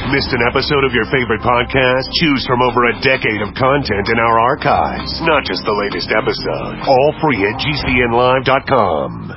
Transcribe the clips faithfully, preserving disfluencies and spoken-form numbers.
Missed an episode of your favorite podcast? Choose from over a decade of content in our archives, not just the latest episode. All free at G C N live dot com.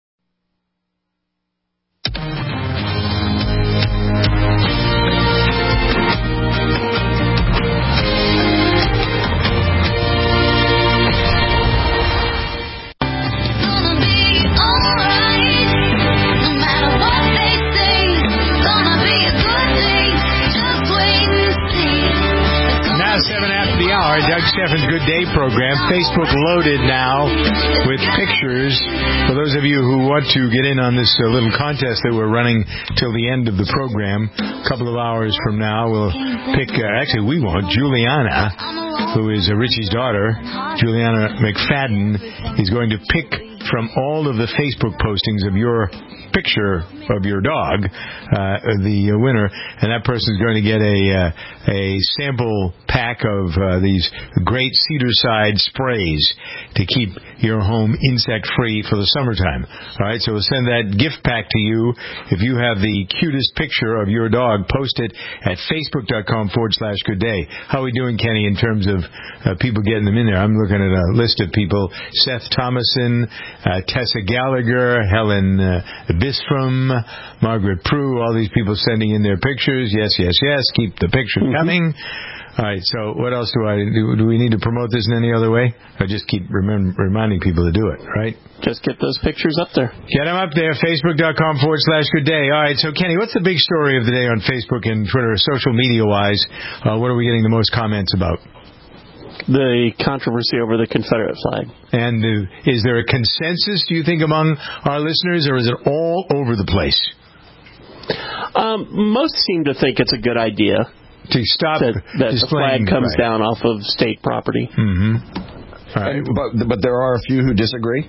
Doug Steffens' Good Day program. Facebook loaded now with pictures. For those of you who want to get in on this uh, little contest that we're running till the end of the program, a couple of hours from now, we'll pick, uh, actually we won't, Juliana, who is uh, Richie's daughter, Juliana McFadden, is going to pick from all of the Facebook postings of your picture of your dog, uh, the winner, and that person is going to get a uh, a sample pack of uh, these great Cedarside sprays to keep your home insect-free for the summertime. All right, so we'll send that gift pack to you. If you have the cutest picture of your dog, post it at facebook.com forward slash good day. How are we doing, Kenny, in terms of uh, people getting them in there? I'm looking at a list of people: Seth Thomason, uh, Tessa Gallagher, Helen uh, Bisfrom, Margaret Prue, all these people sending in their pictures. Yes, yes, yes. Keep the pictures mm-hmm. coming. All right, so what else do I do? Do we need to promote this in any other way? I just keep remem- reminding people to do it, right? Just get those pictures up there. Get them up there, facebook.com forward slash good day. All right, so Kenny, what's the big story of the day on Facebook and Twitter, social media-wise? Uh, what are we getting the most comments about? The controversy over the Confederate flag. And uh, is there a consensus, do you think, among our listeners, or is it all over the place? Um, most seem to think it's a good idea. To stop that, that the flag comes right. down off of state property. Mm-hmm. All right. But, but there are a few who disagree?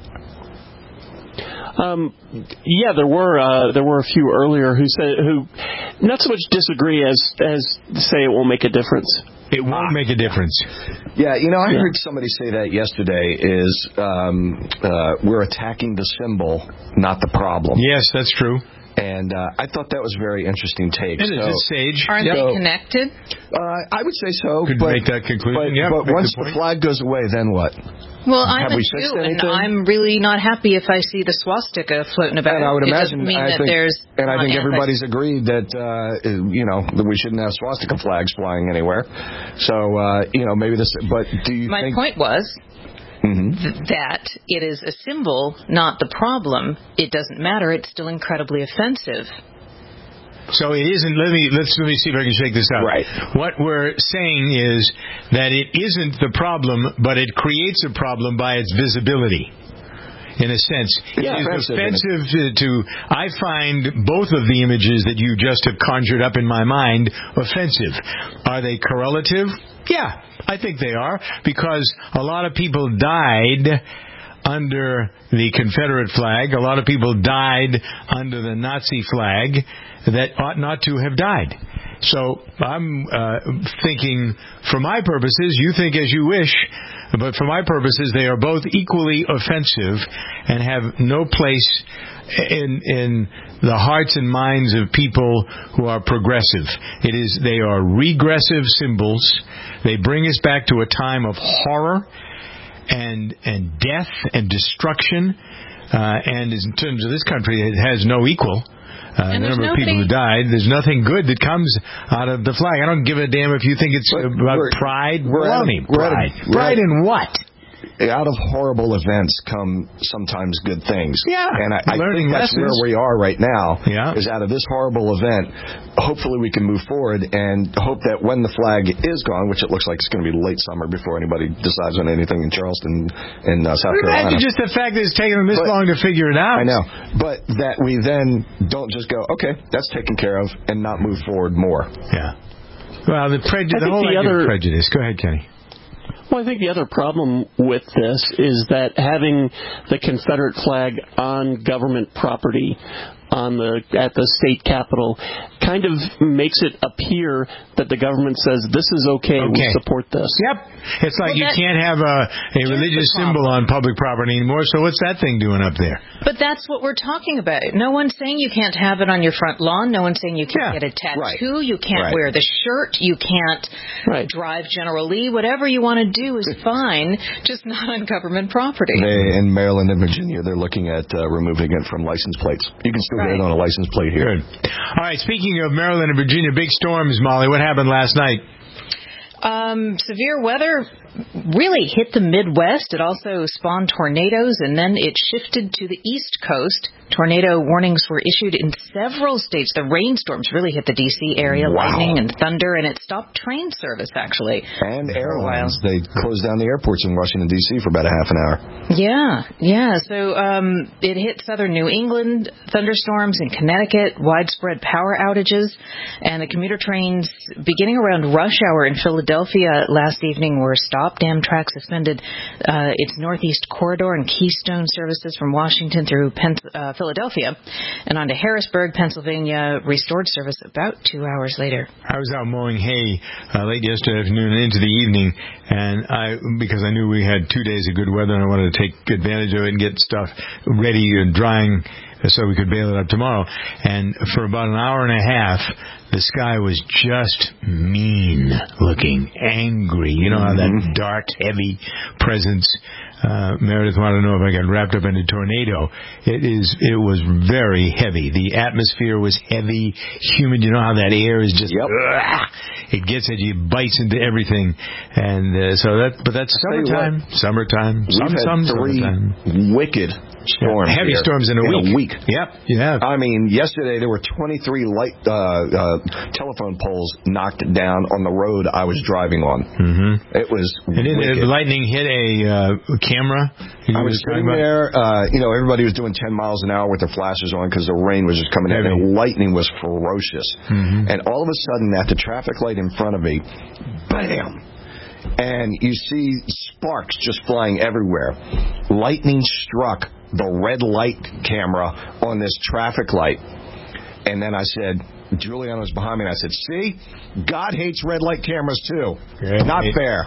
Um, yeah, there were uh, there were a few earlier who said who not so much disagree as as say it won't make a difference. It won't ah. make a difference. Yeah, you know, I yeah. heard somebody say that yesterday is um, uh, we're attacking the symbol, not the problem. Yes, that's true. And uh, I thought that was a very interesting take. It so, is sage. Aren't so, they connected? Uh, I would say so. Could but, make that conclusion. But, yeah, but once the, the flag goes away, then what? Well, I'm Have a we Jew, anything? and I'm really not happy if I see the swastika floating about. And I would it imagine, doesn't mean I that think, there's and I think anti- everybody's agreed that uh, you know that we shouldn't have swastika flags flying anywhere. So uh, you know maybe this. But do you? My think... point was. Mm-hmm. Th- that it is a symbol, not the problem. It doesn't matter. It's still incredibly offensive. So it isn't. Let me let's let me see if I can shake this out. Right. What we're saying is that it isn't the problem, but it creates a problem by its visibility. In a sense, yeah, it is offensive to. I find both of the images that you just have conjured up in my mind offensive. Are they correlative? Yeah, I think they are, because a lot of people died under the Confederate flag. A lot of people died under the Nazi flag that ought not to have died. So I'm uh, thinking, for my purposes, you think as you wish, but for my purposes, they are both equally offensive and have no place in in the hearts and minds of people who are progressive. It is they are regressive symbols. They bring us back to a time of horror and and death and destruction. Uh, and in terms of this country, it has no equal. Uh, the number of people who died, there's nothing good that comes out of the flag. I don't give a damn if you think it's but about we're, pride. We're Baloney. We're pride. We're pride in what? Out of horrible events come sometimes good things. Yeah, and I, I think that's lessons. where we are right now. Yeah. Is out of this horrible event, hopefully we can move forward and hope that when the flag is gone, which it looks like it's going to be late summer before anybody decides on anything in Charleston and uh, South Carolina. Imagine just the fact that it's taken them this but, long to figure it out. I know, but that we then don't just go, okay, that's taken care of, and not move forward more. Yeah. Well, the, preju- the whole the idea other... of prejudice. Go ahead, Kenny. Well, I think the other problem with this is that having the Confederate flag on government property on the at the state capitol kind of makes it appear that the government says this is okay, okay. we support this. Yep. It's like well, you can't have a, a religious symbol on public property anymore, so what's that thing doing up there? But that's what we're talking about. No one's saying you can't have it on your front lawn. No one's saying you can't yeah. get a tattoo. Right. You can't right. wear the shirt. You can't right. drive General Lee. Whatever you want to do is fine, just not on government property. They, in Maryland and Virginia, they're looking at uh, removing it from license plates. You can still right. get it on a license plate here. Good. All right, speaking of Maryland and Virginia, big storms, Molly. What happened last night? Um, severe weather really hit the Midwest. It also spawned tornadoes, and then it shifted to the East Coast. Tornado warnings were issued in several states. The rainstorms really hit the D C area, wow. lightning and thunder, and it stopped train service, actually. And airlines. They closed down the airports in Washington, D C for about a half an hour. Yeah, yeah. So um, it hit southern New England, thunderstorms in Connecticut, widespread power outages, and the commuter trains beginning around rush hour in Philadelphia last evening were stopped. Amtrak suspended uh, its Northeast Corridor and Keystone services from Washington through Penn, uh, Philadelphia and on to Harrisburg, Pennsylvania, restored service about two hours later. I was out mowing hay uh, late yesterday afternoon and into the evening, and I because I knew we had two days of good weather and I wanted to take advantage of it and get stuff ready and drying so we could bail it up tomorrow. And for about an hour and a half, the sky was just mean looking, angry. You know how that dark, heavy presence. Uh, Meredith wanted to know if I got wrapped up in a tornado. It is. It was very heavy. The atmosphere was heavy, humid. You know how that air is just. Yep. Ugh, it gets at you, bites into everything, and uh, so that. But that's summertime. Summertime. We've some, had some three summertime. wicked storms. Yeah, heavy here storms in a in week. A week. Yep. Yeah. I mean, yesterday there were twenty-three light uh, uh, telephone poles knocked down on the road I was driving on. Mm-hmm. It was. And then the lightning hit a uh, camera. I was sitting there. Uh, you know, everybody was doing ten miles an hour with their flashes on because the rain was just coming in, and the lightning was ferocious. Mm-hmm. And all of a sudden, at the traffic light in front of me, bam! And you see sparks just flying everywhere. Lightning struck the red light camera on this traffic light. And then I said, Juliana was behind me, and I said, see? God hates red light cameras, too. Good. Not fair.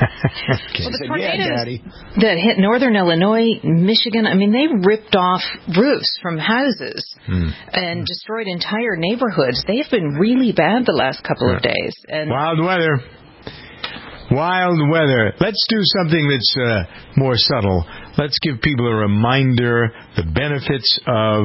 Okay. Well, the said, tornadoes yeah, Daddy. that hit northern Illinois, Michigan, I mean, they ripped off roofs from houses hmm. and destroyed entire neighborhoods. They've been really bad the last couple yeah. of days. And Wild weather. Wild weather. Let's do something that's uh, more subtle. Let's give people a reminder, the benefits of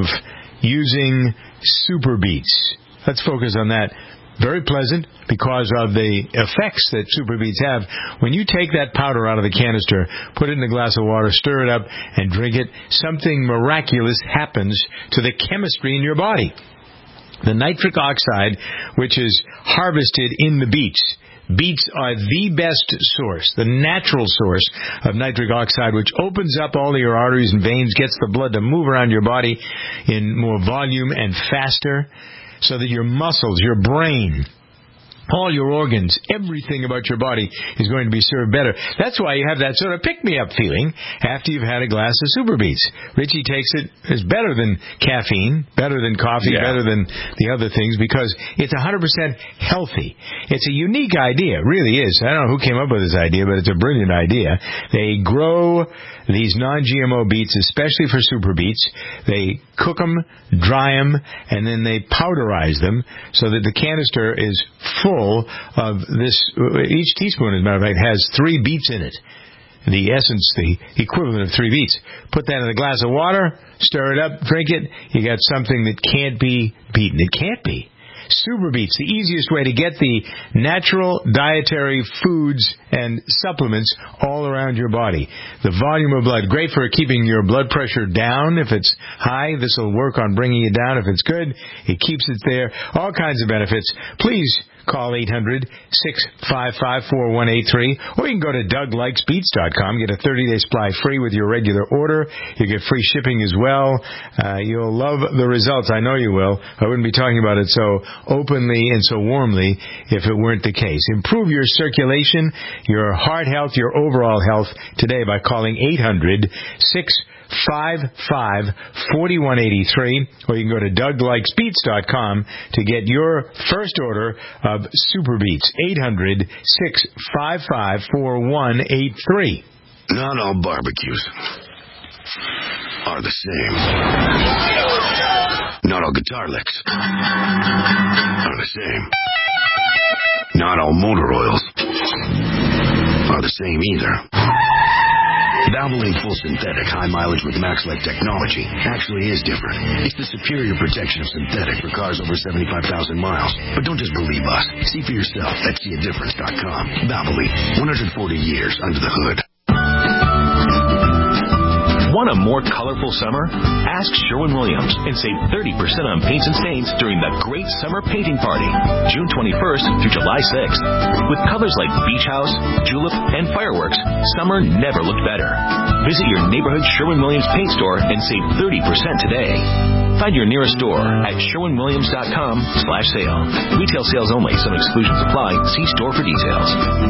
using Super Beets. Let's focus on that. Very pleasant because of the effects that Super Beets have. When you take that powder out of the canister, put it in a glass of water, stir it up, and drink it, something miraculous happens to the chemistry in your body. The nitric oxide, which is harvested in the beets. Beets are the best source, the natural source of nitric oxide, which opens up all of your arteries and veins, gets the blood to move around your body in more volume and faster, so that your muscles, your brain, all your organs, everything about your body is going to be served better. That's why you have that sort of pick-me-up feeling after you've had a glass of Super Beets. Richie takes it as better than caffeine, better than coffee, yeah. better than the other things, because it's one hundred percent healthy. It's a unique idea, it really is. I don't know who came up with this idea, but it's a brilliant idea. They grow these non G M O beets, especially for Super Beets. They cook them, dry them, and then they powderize them so that the canister is full of this. Each teaspoon, as a matter of fact, has three beets in it. The essence, the equivalent of three beets. Put that in a glass of water, stir it up, drink it. You got something that can't be beaten. It can't be. Super Beets, the easiest way to get the natural dietary foods and supplements all around your body. The volume of blood, great for keeping your blood pressure down. If it's high, this will work on bringing it down. If it's good, it keeps it there. All kinds of benefits. Please call eight hundred, six five five, four one eight three, or you can go to Doug Likes Beets dot com. Get a thirty-day supply free with your regular order. You get free shipping as well. Uh, you'll love the results. I know you will. I wouldn't be talking about it so openly and so warmly if it weren't the case. Improve your circulation, your heart health, your overall health today by calling eight hundred, six five five, four one eight three, or you can go to doug likes beats dot com to get your first order of Super Beets. eight hundred, six five five, four one eight three. Not all barbecues are the same. Not all guitar licks are the same. Not all motor oils are the same either. Valvoline Full Synthetic High Mileage with MaxLife technology actually is different. It's the superior protection of synthetic for cars over seventy-five thousand miles. But don't just believe us. See for yourself at see a difference dot com. Valvoline, one hundred forty years under the hood. Want a more colorful summer? Ask Sherwin-Williams and save thirty percent on paints and stains during the Great Summer Painting Party, June twenty-first through July sixth. With colors like Beach House, Julep, and Fireworks, summer never looked better. Visit your neighborhood Sherwin-Williams paint store and save thirty percent today. Find your nearest store at sherwin williams dot com slash sale. Retail sales only. Some exclusions apply. See store for details.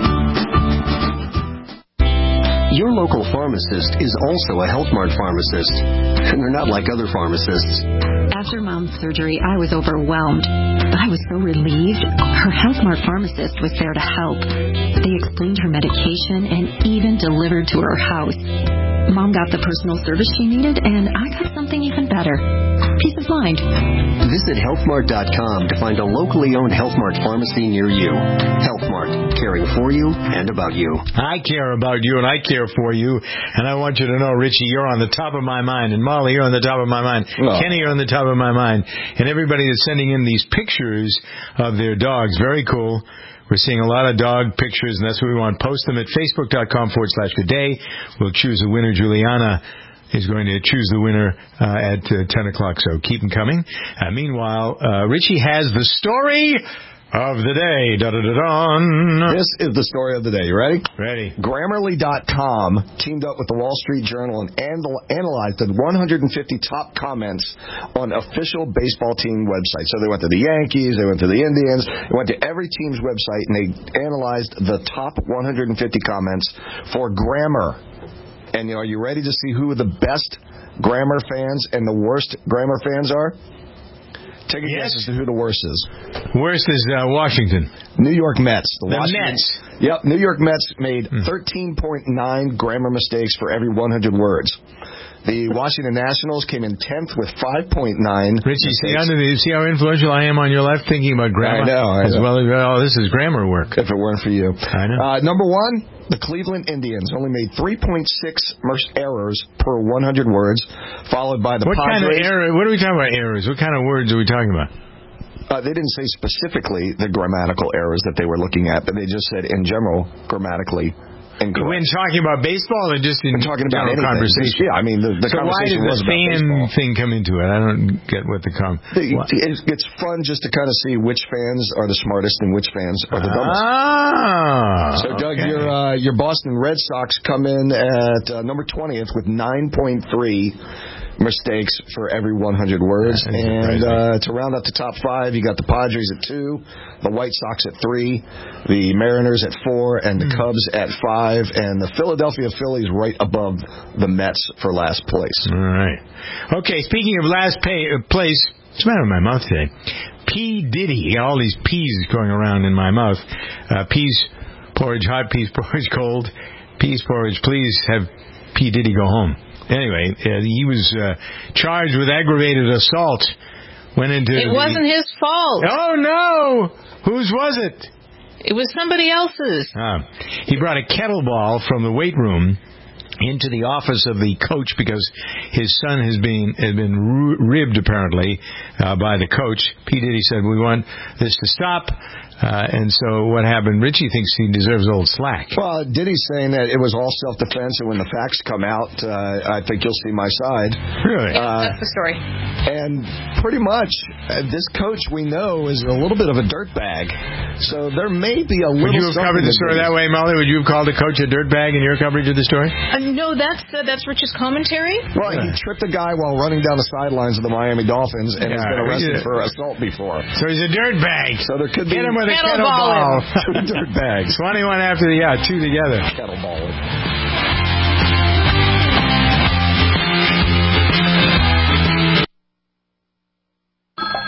Your local pharmacist is also a Health Mart pharmacist, and they're not like other pharmacists. After Mom's surgery, I was overwhelmed, but I was so relieved. Her Health Mart pharmacist was there to help. They explained her medication and even delivered to her house. Mom got the personal service she needed, and I got something even better. Peace of mind. Visit health mart dot com to find a locally owned Health Mart pharmacy near you. Health Mart, caring for you and about you. I care about you and I care for you, and I want you to know, Richie, you're on the top of my mind, and Molly, you're on the top of my mind. Oh. Kenny, you're on the top of my mind, and everybody that's sending in these pictures of their dogs. Very cool. We're seeing a lot of dog pictures, and that's what we want. Post them at facebook dot com forward slash good day. We'll choose a winner. Juliana is going to choose the winner uh, at uh, ten o'clock, so keep them coming. Uh, meanwhile, uh, Richie has the story of the day. Da-da-da-da. This is the story of the day. You ready? Ready. Grammarly dot com teamed up with the Wall Street Journal and anal- analyzed the one hundred fifty top comments on official baseball team websites. So they went to the Yankees, they went to the Indians, they went to every team's website, and they analyzed the top one hundred fifty comments for grammar. And you know, are you ready to see who the best grammar fans and the worst grammar fans are? Take a yes. guess as to who the worst is. Worst is uh, Washington. New York Mets. The, the Mets. Yep, New York Mets made thirteen point nine grammar mistakes for every one hundred words. The Washington Nationals came in tenth with five point nine. Richie, see, under the, see how influential I am on your life thinking about grammar? I know. I as know. well as, oh, this is grammar work. If it weren't for you. I know. Uh, number one, the Cleveland Indians only made three point six errors per one hundred words, followed by the what Padres. What kind of error? What are we talking about errors? What kind of words are we talking about? Uh, they didn't say specifically the grammatical errors that they were looking at, but they just said in general, grammatically incorrect. When talking about baseball or just in We're talking about general conversation? Yeah, I mean, the, the so conversation why did was the about fan baseball. thing come into it? I don't get what the com. It's, it's fun just to kind of see which fans are the smartest and which fans are the dumbest. Ah, so, Doug, okay. your uh, your Boston Red Sox come in at uh, number twentieth with nine point three mistakes for every one hundred words. And uh, to round up the top five, you got the Padres at two, the White Sox at three, the Mariners at four, and the Cubs at five, and the Philadelphia Phillies right above the Mets for last place. All right. Okay, speaking of last pay, uh, place, what's the matter with my mouth today? P. Diddy. All these P's going around in my mouth. Uh, peas porridge hot, peas porridge cold. Peas porridge, please have P. Diddy go home. Anyway, uh, he was uh, charged with aggravated assault. Went into It the... wasn't his fault. Oh, no! Whose was it? It was somebody else's. Ah. He brought a kettlebell from the weight room into the office of the coach because his son has been has been ribbed apparently uh, by the coach. P. Diddy said, "We want this to stop." Uh, and so what happened? Richie thinks he deserves old slack. Well, Diddy's saying that it was all self-defense, and when the facts come out, uh, I think you'll see my side. Really? Yeah, Uh, that's the story. And pretty much, uh, this coach we know is a little bit of a dirtbag. So there may be a little. Would you have covered the story that way, Molly? Would you have called the coach a dirtbag in your coverage of the story? Uh, no, that's uh, that's Rich's commentary. Well, yeah. He tripped a guy while running down the sidelines of the Miami Dolphins and yeah, has been arrested yeah. for assault before. So he's a dirtbag. So there could be. Hit him with a kettlebell. Two dirtbags. twenty-one after the, yeah, two together. Kettleball.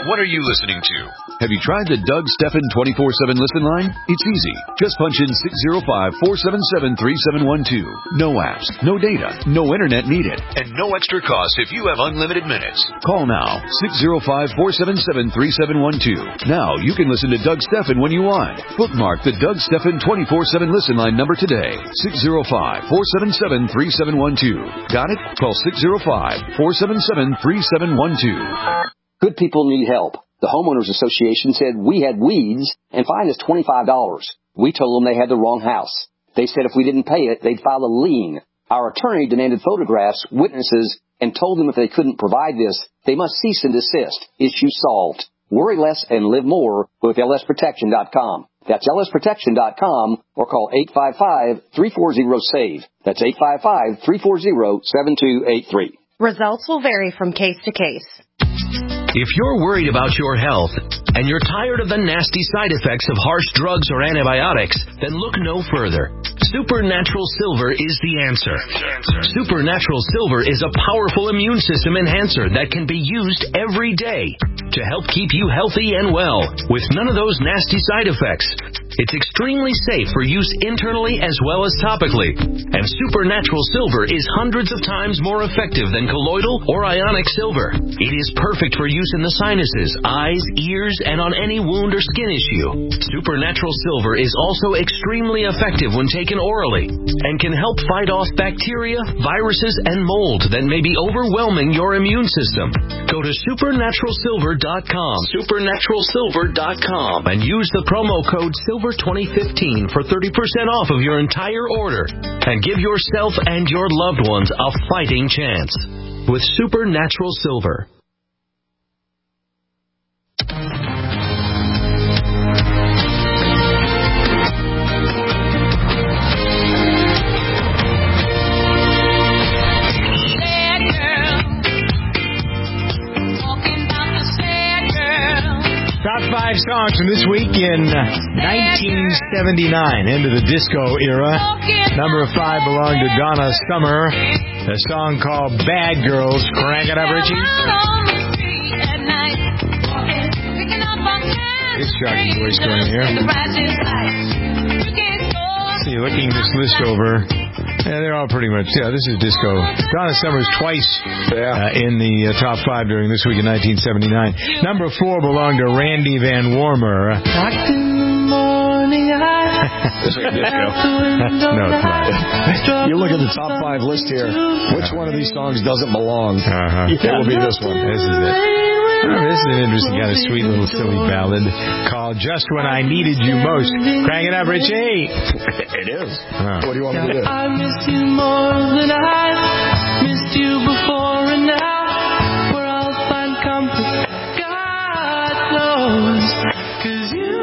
What are you listening to? Have you tried the Doug Stephan twenty-four seven listen line? It's easy. Just punch in six zero five, four seven seven, three seven one two. No apps, no data, no internet needed, and no extra cost if you have unlimited minutes. Call now, six zero five, four seven seven, three seven one two. Now you can listen to Doug Stephan when you want. Bookmark the Doug Stephan twenty-four seven listen line number today. six zero five, four seven seven, three seven one two. Got it? Call six zero five, four seven seven, three seven one two. Good people need help. The Homeowners Association said we had weeds and fined us twenty-five dollars. We told them they had the wrong house. They said if we didn't pay it, they'd file a lien. Our attorney demanded photographs, witnesses, and told them if they couldn't provide this, they must cease and desist. Issue solved. Worry less and live more with L S protection dot com. That's L S protection dot com or call eight five five, three four zero, S A V E. That's eight five five, three four zero, seven two eight three. Results will vary from case to case. If you're worried about your health and you're tired of the nasty side effects of harsh drugs or antibiotics, then look no further. Supernatural Silver is the answer. Supernatural Silver is a powerful immune system enhancer that can be used every day to help keep you healthy and well with none of those nasty side effects. It's extremely safe for use internally as well as topically. And Supernatural Silver is hundreds of times more effective than colloidal or ionic silver. It is perfect for use in the sinuses, eyes, ears, and on any wound or skin issue. Supernatural Silver is also extremely effective when taken orally and can help fight off bacteria, viruses, and mold that may be overwhelming your immune system. Go to supernatural silver dot com, supernatural silver dot com, and use the promo code silver twenty fifteen for thirty percent off of your entire order and give yourself and your loved ones a fighting chance with Supernatural Silver. Top five songs from this week in nineteen seventy-nine, end of the disco era. Number five belonged to Donna Summer, a song called Bad Girls. Crank it up, Richie. This shocking voice going here. See, looking this list over. Yeah, they're all pretty much, yeah, this is disco. Donna Summer's twice uh, in the uh, top five during this week in nineteen seventy-nine. Number four belonged to Randy Van Warmer. This ain't disco. No, it's not. You look at the top five list here. Which one of these songs doesn't belong? Uh-huh. It will be this one. This is it. Oh, this is an interesting kind of sweet little silly ballad called Just When I Needed You Most. Crank it up, Richie. It is. Oh. What do you want me to do? I miss you more than I missed you before, and now where I'll find comfort, God knows, 'cause you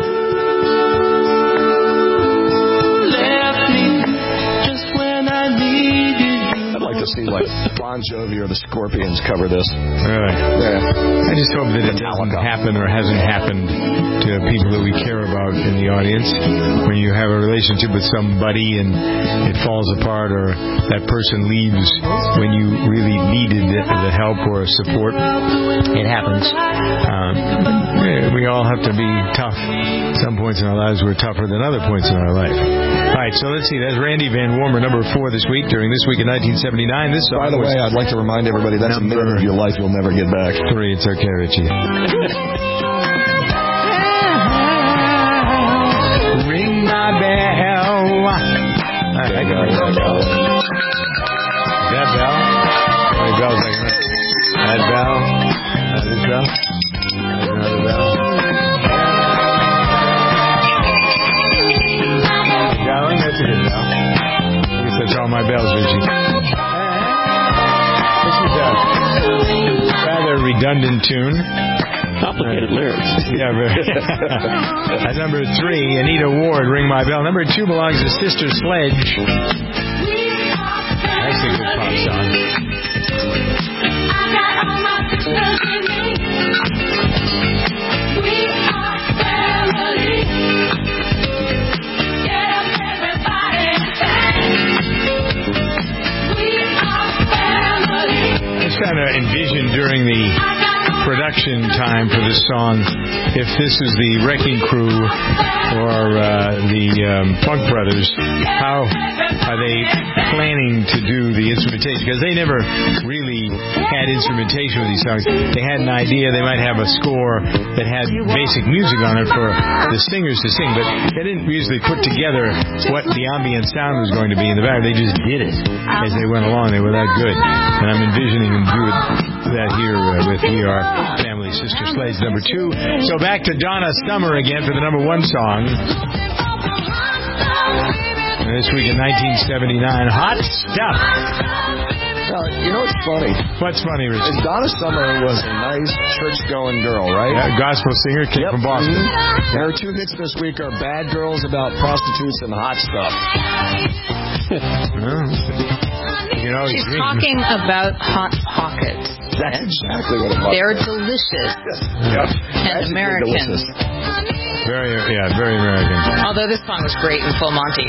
left me just when I needed you. I'd like to see like Bon Jovi or the Scorpions cover this. Really? Yeah. I just hope that it doesn't happen or hasn't happened to people that we care about in the audience. When you have a relationship with somebody and it falls apart or that person leaves when you really needed the help or support, it happens. Um, we all have to be tough. Some points in our lives we're tougher than other points in our life. All right, so let's see. That's Randy Van Warmer, number four this week during This Week in nineteen seventy-nine. This song By the way, I'd like to remind everybody that's a minute of your life you'll never get back. Three. It's okay, Richie. Ring my bell. I think I ring my bell. That bell? How many bells I got? That bell? Uh, this bell? There's another bell. That one? That's a good bell. I guess that's all my bells, Richie. This is a rather redundant tune. Complicated lyrics. Yeah, very. At number three, Anita Ward, Ring My Bell. Number two belongs to Sister Sledge. That's a good pop song. I was trying to envision during the production production time for this song. If this is the Wrecking Crew or uh, the um, Funk Brothers, how are they planning to do the instrumentation? Because they never really had instrumentation with these songs. They had an idea. They might have a score that had basic music on it for the singers to sing, but they didn't usually put together what the ambient sound was going to be in the back. They just did it as they went along. They were that good. And I'm envisioning them do it, that here uh, with We Are Family Sister Sledge number two. So back to Donna Summer again for the number one song. And this week in nineteen seventy-nine, Hot Stuff. Well, you know what's funny? What's funny, Richard? Donna Summer was a nice church-going girl, right? Yeah, gospel singer, came yep. from Boston. Mm-hmm. And her two hits this week are Bad Girls About Prostitutes and Hot Stuff. Well, you know, she's talking about Hot Pockets. That's exactly what it was. They're delicious. Yep. And American. Very, yeah, very American. Although this song was great in Full Monty.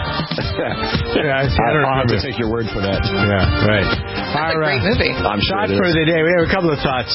yeah, I, I I'll have to take your word for that. Yeah, right. That's All a right. great movie. I'm sure Thought it is. for the day. We have a couple of thoughts.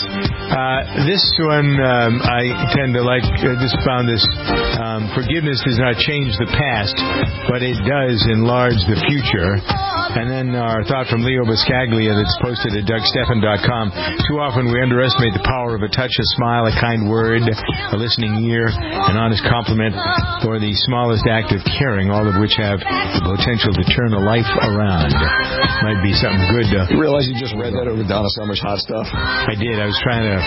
Uh, this one um, I tend to like. I just found this. Um, forgiveness does not change the past, but it does enlarge the future. And then our thought from Leo Buscaglia that's posted at Doug Stephan dot com. Too often we underestimate the power of a touch, a smile, a kind word, a listening ear, an honest compliment, or the smallest act of caring, all of which have the potential to turn a life around. Might be something good to... You realize you just read that over Donna Summer's Hot Stuff? I did. I was trying to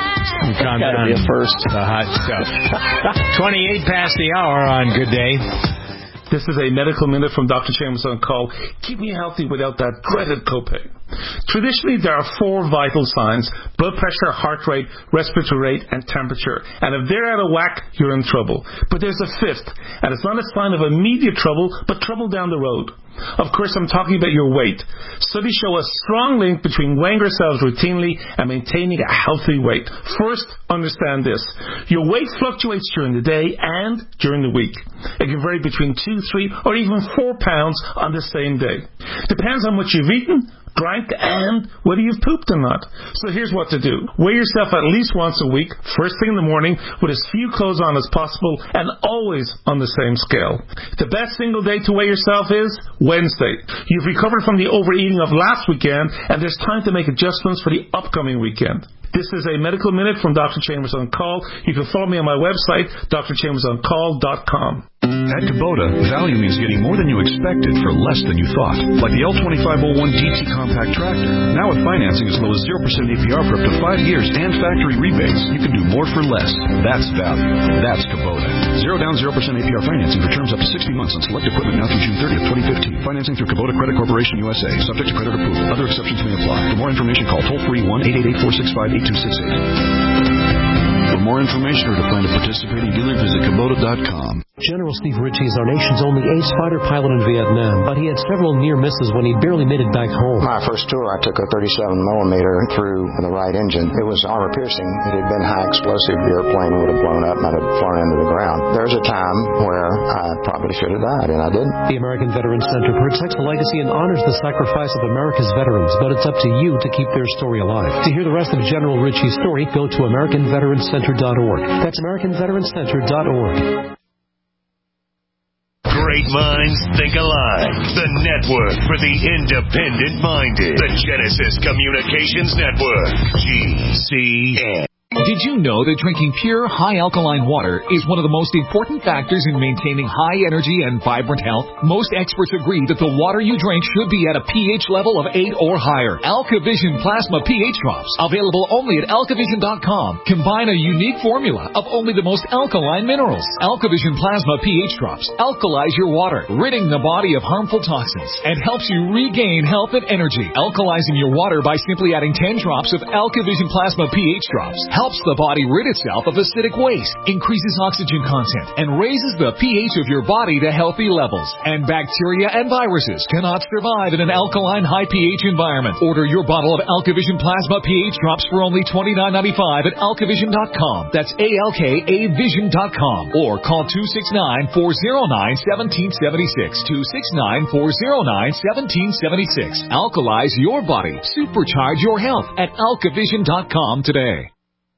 calm down be a first. the hot stuff. twenty-eight past the hour on Good Day. This is a medical minute from Doctor Chambers on call. Keep me healthy without that dreaded copay. Traditionally, there are four vital signs: blood pressure, heart rate, respiratory rate, and temperature. And if they're out of whack, you're in trouble. But there's a fifth, and it's not a sign of immediate trouble, but trouble down the road. Of course, I'm talking about your weight. Studies show a strong link between weighing ourselves routinely and maintaining a healthy weight. First, understand this. Your weight fluctuates during the day and during the week. It can vary between two, three, or even four pounds on the same day. Depends on what you've eaten, drank, and whether you've pooped or not. So here's what to do. Weigh yourself at least once a week, first thing in the morning, with as few clothes on as possible, and always on the same scale. The best single day to weigh yourself is Wednesday. You've recovered from the overeating of last weekend, and there's time to make adjustments for the upcoming weekend. This is a medical minute from Doctor Chambers on Call. You can follow me on my website, d r chambers on call dot com. At Kubota, value means getting more than you expected for less than you thought. Like the L twenty-five oh one D T compact tractor. Now with financing as low as zero percent A P R for up to five years and factory rebates, you can do more for less. That's value. That's Kubota. Zero down, zero percent A P R financing for terms up to sixty months on select equipment now through June thirtieth, twenty fifteen. Financing through Kubota Credit Corporation U S A. Subject to credit approval. Other exceptions may apply. For more information, call toll-free one eight eight eight, four six five, eight two six eight. For more information or to plan to participate in dealer, visit Kubota dot com. General Steve Ritchie is our nation's only ace fighter pilot in Vietnam, but he had several near misses when he barely made it back home. My first tour, I took a thirty-seven millimeter through the right engine. It was armor piercing. It had been high explosive. The airplane would have blown up and I'd have flown into the ground. There was a time where I probably should have died, and I didn't. The American Veterans Center protects the legacy and honors the sacrifice of America's veterans, but it's up to you to keep their story alive. To hear the rest of General Ritchie's story, go to American Veterans Center dot org. That's American Veterans Center dot org. Great minds think alike. The network for the independent-minded. The Genesis Communications Network. G C N. Did you know that drinking pure, high-alkaline water is one of the most important factors in maintaining high energy and vibrant health? Most experts agree that the water you drink should be at a pH level of eight or higher. AlkaVision Plasma pH Drops, available only at alkavision dot com, combine a unique formula of only the most alkaline minerals. AlkaVision Plasma pH Drops alkalize your water, ridding the body of harmful toxins, and helps you regain health and energy. Alkalizing your water by simply adding ten drops of AlkaVision Plasma pH Drops helps the body rid itself of acidic waste, increases oxygen content, and raises the pH of your body to healthy levels. And bacteria and viruses cannot survive in an alkaline high pH environment. Order your bottle of AlkaVision Plasma pH Drops for only twenty-nine ninety-five at alkavision dot com. That's A L K A vision dot com. Or call two six nine, four zero nine, one seven seven six. two six nine, four zero nine, one seven seven six. Alkalize your body. Supercharge your health at alkavision dot com today.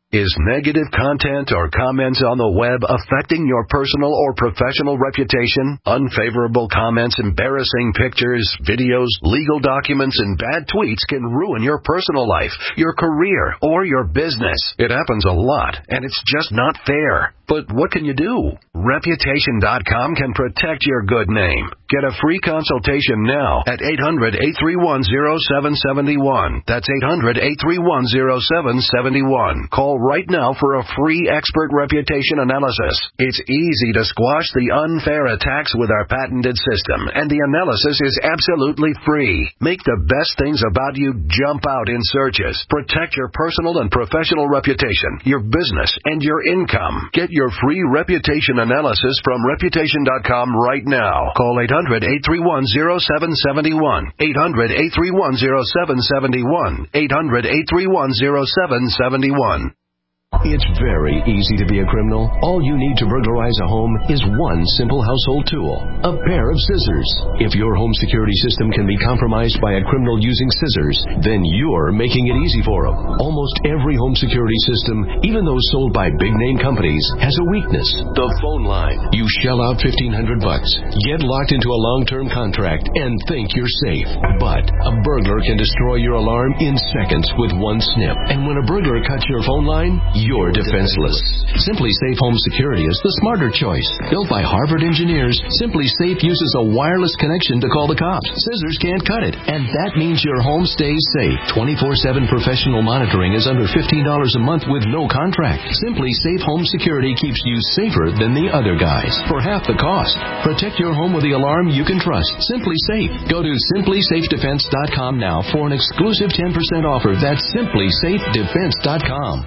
Is negative content or comments on the web affecting your personal or professional reputation? Unfavorable comments, embarrassing pictures, videos, legal documents, and bad tweets can ruin your personal life, your career, or your business. It happens a lot, and it's just not fair. But what can you do? Reputation dot com can protect your good name. Get a free consultation now at eight hundred, eight three one, zero seven seven one. That's eight hundred, eight three one, zero seven seven one. Call right now for a free expert reputation analysis. It's easy to squash the unfair attacks with our patented system, and the analysis is absolutely free. Make the best things about you jump out in searches. Protect your personal and professional reputation, your business, and your income. Get your free reputation analysis from reputation dot com right now. Call eight hundred, eight three one, zero seven seven one. eight hundred, eight three one, zero seven seven one. eight hundred, eight three one, zero seven seven one. It's very easy to be a criminal. All you need to burglarize a home is one simple household tool, a pair of scissors. If your home security system can be compromised by a criminal using scissors, then you're making it easy for them. Almost every home security system, even those sold by big-name companies, has a weakness: the phone line. You shell out fifteen hundred bucks, get locked into a long-term contract, and think you're safe. But a burglar can destroy your alarm in seconds with one snip. And when a burglar cuts your phone line, you're defenseless. Simply Safe Home Security is the smarter choice. Built by Harvard engineers, Simply Safe uses a wireless connection to call the cops. Scissors can't cut it, and that means your home stays safe. twenty-four seven professional monitoring is under fifteen dollars a month with no contract. Simply Safe Home Security keeps you safer than the other guys for half the cost. Protect your home with the alarm you can trust. Simply Safe. Go to simply safe defense dot com now for an exclusive ten percent offer. That's simply safe defense dot com.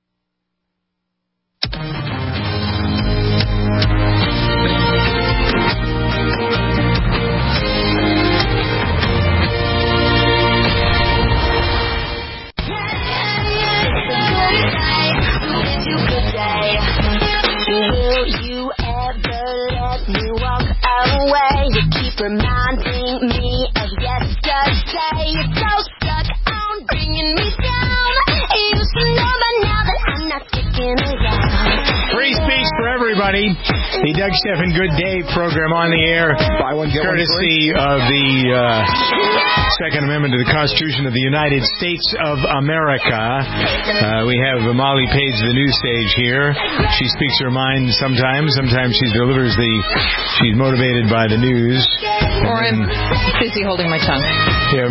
Reminding me of yesterday. You're so stuck on bringing me down. You used to know by now that I'm not sticking around. Free speech for everybody. The Doug Stephan Good Day program on the air. Buy one, get courtesy one of the uh, Second Amendment to the Constitution of the United States of America. Uh, we have Molly Page, the news stage here. She speaks her mind sometimes. Sometimes she delivers the. She's motivated by the news. Or I'm busy holding my tongue. Yeah,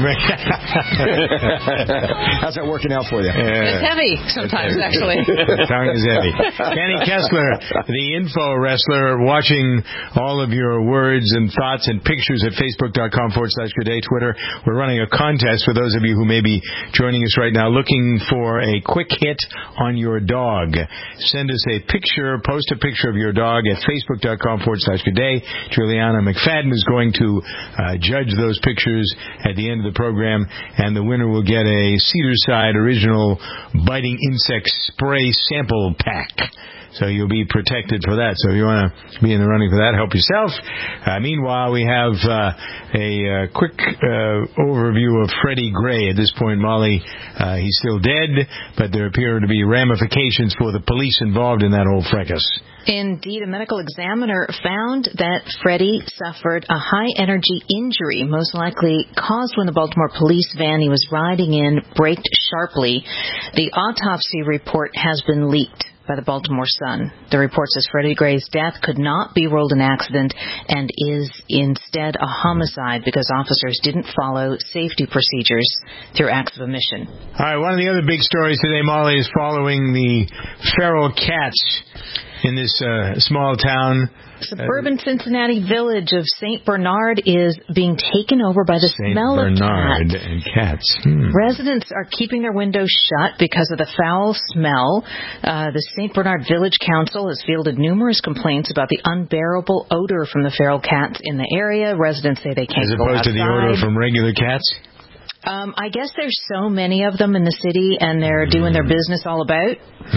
how's that working out for you? It's heavy sometimes, actually. The tongue is heavy. Kenny Kessler, the info wrestler, watching all of your words and thoughts and pictures at facebook.com forward slash good day, Twitter. We're running a contest for those of you who may be joining us right now looking for a quick hit on your dog. Send us a picture, post a picture of your dog at facebook.com forward slash good day. Juliana McFadden is going to uh, judge those pictures at the end of the program, and the winner will get a Cedarside Original Biting Insect Spray Sample Pack. So you'll be protected for that. So if you want to be in the running for that, help yourself. Uh, meanwhile, we have uh, a uh, quick uh, overview of Freddie Gray. At this point, Molly, uh, he's still dead, but there appear to be ramifications for the police involved in that whole fracas. Indeed, a medical examiner found that Freddie suffered a high-energy injury, most likely caused when the Baltimore police van he was riding in braked sharply. The autopsy report has been leaked by the Baltimore Sun. The report says Freddie Gray's death could not be ruled an accident and is instead a homicide because officers didn't follow safety procedures through acts of omission. All right, one of the other big stories today, Molly, is following the feral cats in this uh, small town. Suburban Cincinnati village of Saint Bernard is being taken over by the Saint smell Bernard of cats. and cats. Hmm. Residents are keeping their windows shut because of the foul smell. Uh, the Saint Bernard Village Council has fielded numerous complaints about the unbearable odor from the feral cats in the area. Residents say they can't As go opposed outside. to the odor from regular cats? Um, I guess there's so many of them in the city, and they're doing their business all about. Really?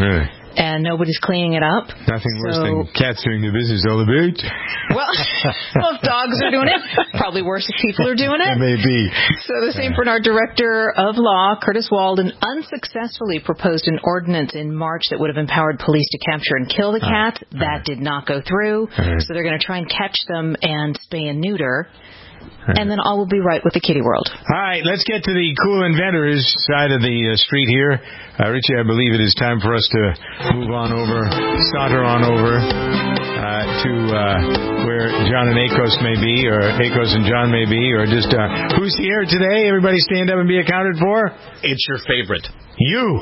and nobody's cleaning it up. Nothing so, worse than cats doing the business all about. Well, well, if dogs are doing it, probably worse if people are doing it. It may be. So the Saint Bernard Director of Law, Curtis Walden, unsuccessfully proposed an ordinance in March that would have empowered police to capture and kill the cats. Uh, that uh, did not go through. Uh, so they're going to try and catch them and spay and neuter. And then all will be right with the kitty world. All right, let's get to the cool inventors side of the uh, street here. Uh, Richie, I believe it is time for us to move on over, saunter on over uh, to uh, where John and Akos may be, or Akos and John may be, or just uh, who's here today? Everybody stand up and be accounted for. It's your favorite. You.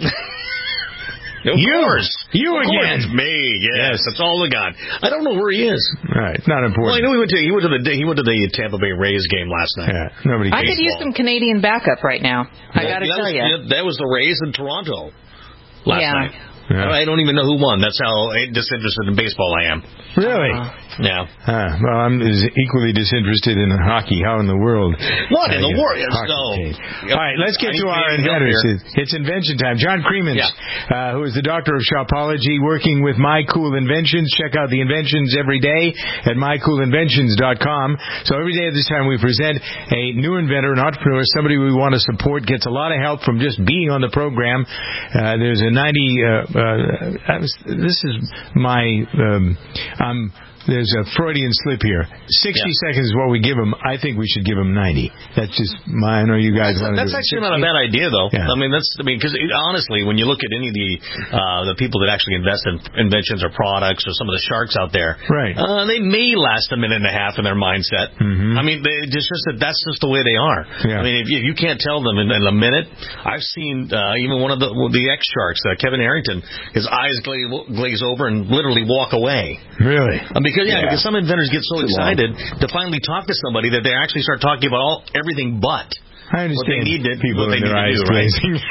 Of you. course. You of again. Course it's me. Yes, yes. That's all I got. I don't know where he is. Right. Not important. Well, I know he went to he went to the he went to the Tampa Bay Rays game last night. Yeah. Nobody. I could use some Canadian backup right now. I yeah, got to tell was, you. Yeah, that was the Rays in Toronto last yeah. night. Yeah. I don't even know who won. That's how disinterested in baseball I am. Really? Uh, yeah. Uh, well, I'm as equally disinterested in hockey. How in the world? What uh, in the world? No. Yep. All right, let's get to our inventors. It's invention time. John Creemans, yeah. uh, who is the doctor of shopology, working with My Cool Inventions. Check out the inventions every day at my cool inventions dot com. So every day at this time we present a new inventor, an entrepreneur, somebody we want to support, gets a lot of help from just being on the program. Uh, there's a ninety... Uh, Uh, I was, this is my, um, um, there's a Freudian slip here. sixty yeah. seconds is what we give them. I think we should give them ninety. That's just my, I know you guys want to That's do actually it. not a bad idea, though. Yeah. I mean, that's, I mean, because honestly, when you look at any of the, uh, the people that actually invest in inventions or products or some of the sharks out there, right. uh, they may last a minute and a half in their mindset. Mm-hmm. I mean, they, just, just that that's just the way they are. Yeah. I mean, if you, if you can't tell them in, in a minute, I've seen, uh, even one of the, the ex-sharks, uh, Kevin Harrington, his eyes glaze, glaze over and literally walk away. Really? Uh, because, yeah, yeah, because some inventors get so Too excited long. to finally talk to somebody that they actually start talking about all everything but I understand what they need to, people what they in their need eyes to do, right? glazing.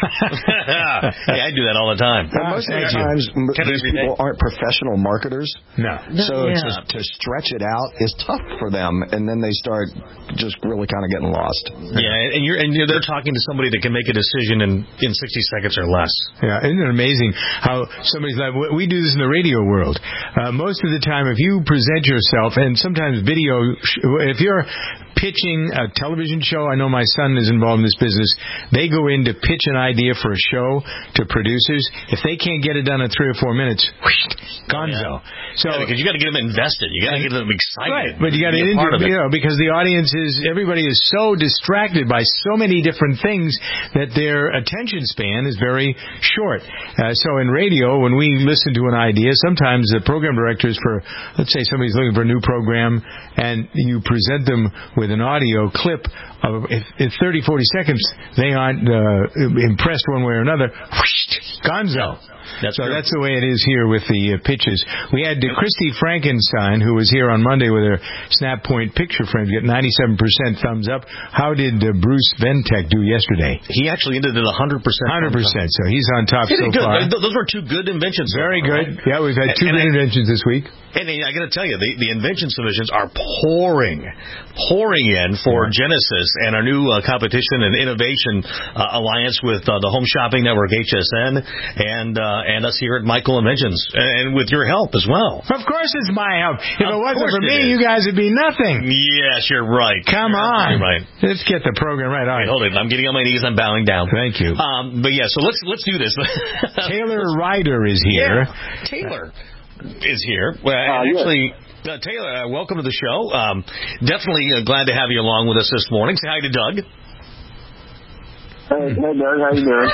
Hey, I do that all the time. And most of the times, m- these people aren't professional marketers. No. So yeah. to, to stretch it out is tough for them, and then they start just really kind of getting lost. Yeah, and you're and you're, they're talking to somebody that can make a decision in, in sixty seconds or less. Yeah, isn't it amazing how somebody's like, we do this in the radio world. Uh, most of the time, if you present yourself, and sometimes video, if you're pitching a television show, I know my son is involved in this business, they go in to pitch an idea for a show to producers. If they can't get it done in three or four minutes, whoosh, gonzo. Yeah. So yeah, because you got to get them invested. You got to get them excited. Right, but you got to, be you know, because the audience is, everybody is so distracted by so many different things that their attention span is very short. Uh, so in radio, when we listen to an idea, sometimes the program directors for, let's say somebody's looking for a new program, and you present them with an audio clip of if, if thirty, forty seconds, they aren't uh, impressed one way or another, whoosh, gonzo. That's so true. that's the way it is here with the uh, pitches. We had uh, Christy Frankenstein, who was here on Monday with her Snap Point picture frame, get ninety-seven percent thumbs up. How did uh, Bruce Ventek do yesterday? He actually ended at one hundred percent. one hundred percent, so he's on top he so good. far. Those were two good inventions. Very so far, good. Right? Yeah, we've had two and, good and inventions this week. And I got to tell you, the, the invention submissions are pouring, pouring in for yeah. Genesis and our new uh, competition and innovation uh, alliance with uh, the Home Shopping Network, H S N, and uh, and us here at Michael Inventions, and with your help as well. Of course it's my help. If of it wasn't for me, is. you guys would be nothing. Yes, you're right. Come you're on. Right. Let's get the program right. All right. Wait, hold it. I'm getting on my knees. I'm bowing down. Thank you. Um, but yeah, so let's let's do this. Taylor Ryder is here. Yeah, Taylor is here. Well, uh, actually. Yes. Uh, Taylor, uh, welcome to the show. Um, definitely uh, glad to have you along with us this morning. Say hi to Doug. Hey, hey Doug, how you doing?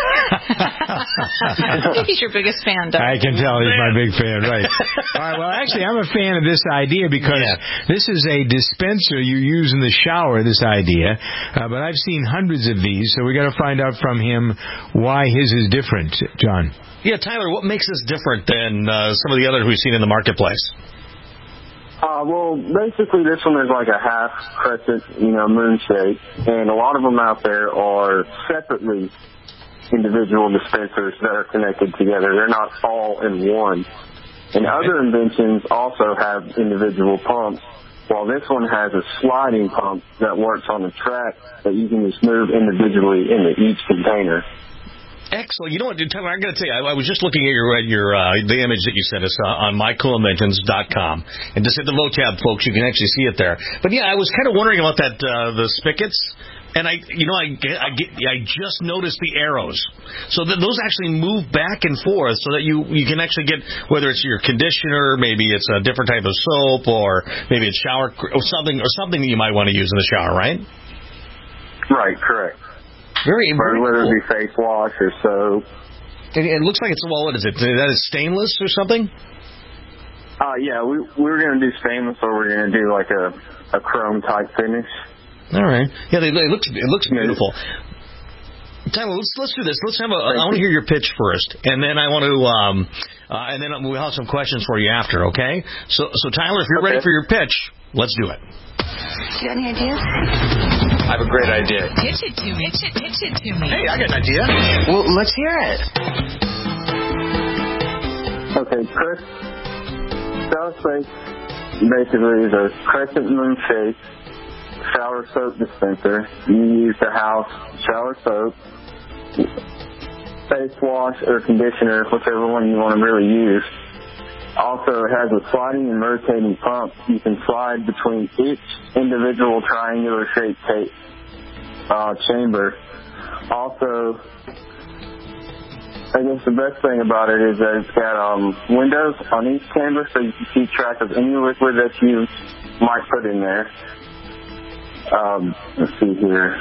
He's your biggest fan, Doug. I can tell he's my big fan, right. All right, well, actually, I'm a fan of this idea because yeah. this is a dispenser you use in the shower, this idea, uh, but I've seen hundreds of these, so we got to find out from him why his is different, John. Yeah, Tyler, what makes this different than uh, some of the others we've seen in the marketplace? Uh, well, basically this one is like a half crescent, you know, moon shape, and a lot of them out there are separately individual dispensers that are connected together. They're not all in one. And other inventions also have individual pumps, while this one has a sliding pump that works on a track that you can just move individually into each container. Excellent. You know what, Tyler, I got to tell you, I, I was just looking at your at your uh, the image that you sent us uh, on my cool inventions dot com, and just hit the low tab, folks. You can actually see it there. But yeah, I was kind of wondering about that uh, the spigots. And I, you know, I, I, I just noticed the arrows, so that those actually move back and forth, so that you, you can actually get, whether it's your conditioner, maybe it's a different type of soap, or maybe it's shower or something, or something that you might want to use in the shower, right? Right, correct. Very, very or whether cool. it be face wash or soap. It, it looks like it's, well, what is it? That is stainless or something? Uh, yeah, we we were gonna do stainless, or we're gonna do like a a chrome type finish. All right. Yeah, they, it looks it looks beautiful. Tyler, let's let's do this. Let's have a. I want to hear your pitch first, and then I want to, um, uh, and then we'll have some questions for you after. Okay? So, so Tyler, if you're okay. ready for your pitch, let's do it. Do you have any ideas? I have a great idea. Pitch it to me. Pitch it, pitch it to me. Hey, I got an idea. Well, let's hear it. Okay, Chris. Shower space basically is a crescent moon shape shower soap dispenser. You use the house shower soap, face wash, or conditioner, whichever one you want to really use. Also, it has a sliding and rotating pump. You can slide between each individual triangular shaped tape, uh, chamber. Also, I guess the best thing about it is that it's got um, windows on each chamber, so you can keep track of any liquid that you might put in there. Um, let's see here.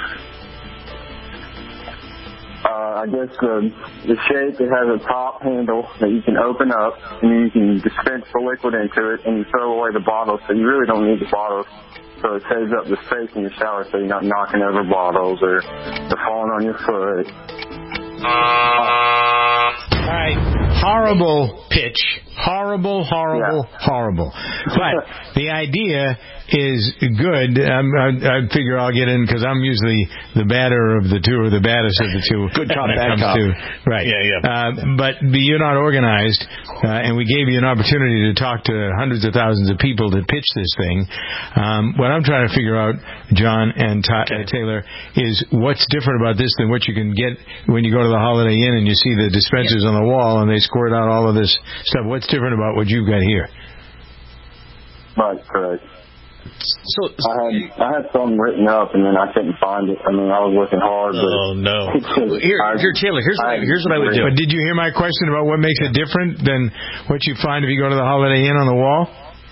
Uh, I guess the, the shape, it has a top handle that you can open up, and then you can dispense the liquid into it, and you throw away the bottles, so you really don't need the bottles. So it saves up the space in your shower, so you're not knocking over bottles or they're falling on your foot. All right. Horrible pitch. Horrible, horrible, yeah. horrible. But the idea is good. Um, I, I figure I'll get in because I'm usually the badder of the two, or the baddest of the two. Good cop, bad cop. To, right. Yeah, yeah. Uh, but you're not organized, uh, and we gave you an opportunity to talk to hundreds of thousands of people to pitch this thing. Um, what I'm trying to figure out, John and Ty- okay. uh, Taylor, is what's different about this than what you can get when you go to the Holiday Inn and you see the dispensers yeah. on the wall and they squirt out all of this stuff. What's different about what you've got here? Right, correct. So, so I had I had something written up, and then I couldn't find it. I mean, I was looking hard. But oh no! Here, here, Taylor. Here's what I, here's what I would do. But did you hear my question about what makes it different than what you find if you go to the Holiday Inn on the wall?